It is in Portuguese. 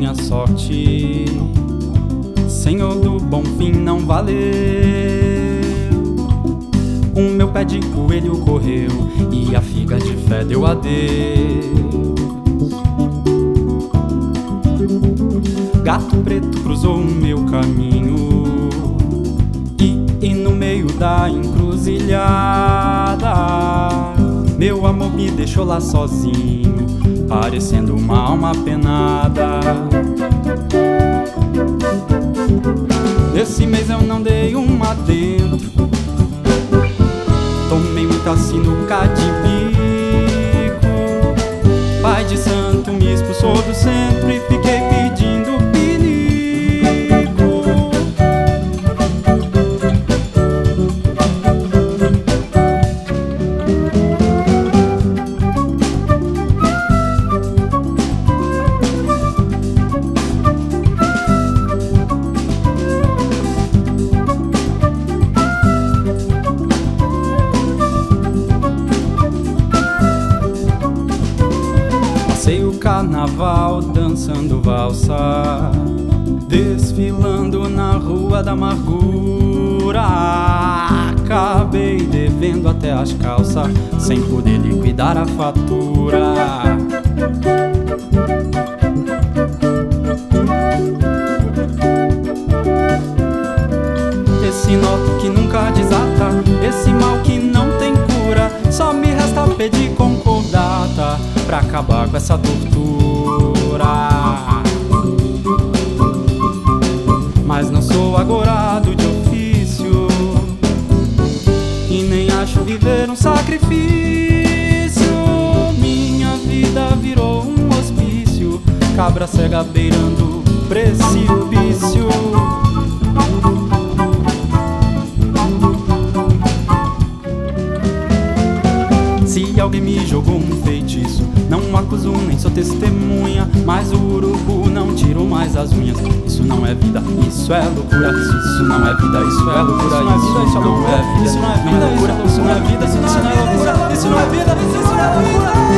minha sorte, Senhor do bom fim, não valeu. O meu pé de coelho correu e a figa de fé deu adeus. Gato preto cruzou o meu caminho e no meio da encruzilhada meu amor me deixou lá sozinho, parecendo uma alma penada. Esse mês eu não dei uma dentro, tomei muita sinuca de bico. Pai de santo me expulsou do centro e fiquei pedindo pinico. Passei o carnaval dançando valsa, desfilando na rua da amargura. Acabei devendo até as calças, sem poder liquidar a fatura. Esse nó que nunca desata, esse mal que não tem cura, só me resta pedir concordata pra acabar com essa tortura. Mas não sou agorado de ofício e nem acho viver um sacrifício. Minha vida virou um hospício, cabra cega beirando precipício. Se alguém me jogou um feitiço, não acuso nem sou testemunha, mas o urubu não tirou mais as unhas. Isso não é vida, isso é loucura. Isso não é vida, isso é loucura. Isso não é vida, isso não é vida, isso não é vida, isso não é loucura. Isso não é vida, isso não é loucura.